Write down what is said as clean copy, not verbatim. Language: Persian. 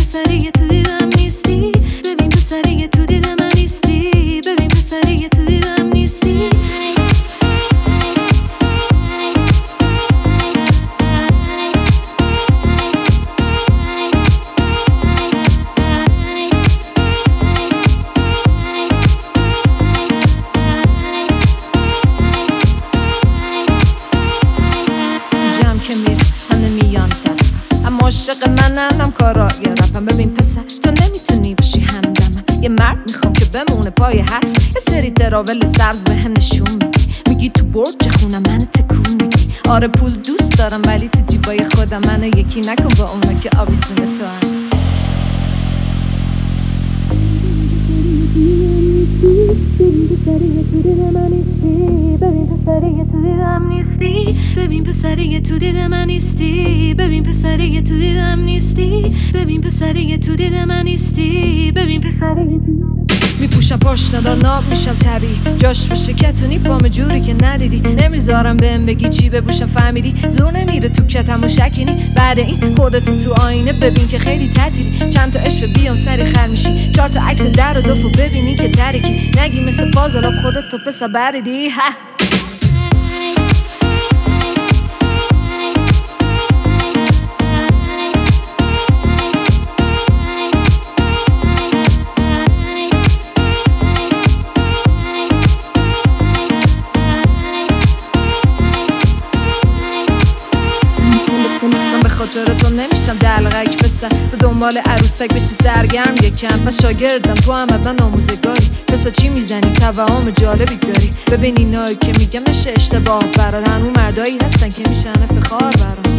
پسری تو دیدم نیستی، ببین پسری تو دیدم من نیستی، ببین پسری تو دیدم نیستی. که میره همه میان طرف، اما عاشق منم کارا یه رفم. ببین پسر تو نمیتونی باشی همدمم، یه مرد میخوام که بمونه پای حرف. یه سری تراول سرز به هم نشون میدی، میگی تو برج خونم منو تکون میدی. آره پول دوست دارم ولی تو جیبای خودم منو یکی نکن با اونا که آویزون تو هم. ببین پسری تو دیدم من نیستی، ببین پسری تو دیدم نیستی، ببین پسری تو دیدم من نیستی، ببین پسری تو. میپوشم پاش ندار ناب میشم طبیعی، جاش بشه کتونی پام جوری که ندیدی. نمیذارم بهم بگی چی بپوشم فهمیدی، زور نمیره تو کتم و شکینی. بعد این خودتو تو آینه ببین که خیلی تعطیلی، چند تا عشق بیام سری خر میشی. 4 تا عکس در و دفو ببینی که ترکی، نگی مثل فاضلاب خودت تو پسر بریدی. خاطر تو نمیشم دلغک پسر، تو دنبال عروسک بشی سرگرم یکم. من شاگردم تو هم من آموزگاری، پسر چی میزنی توهم جالبی داری. ببین اینایی که میگم نشه اشتباه برات، هنو مردایی هستن که میشن افتخار برام.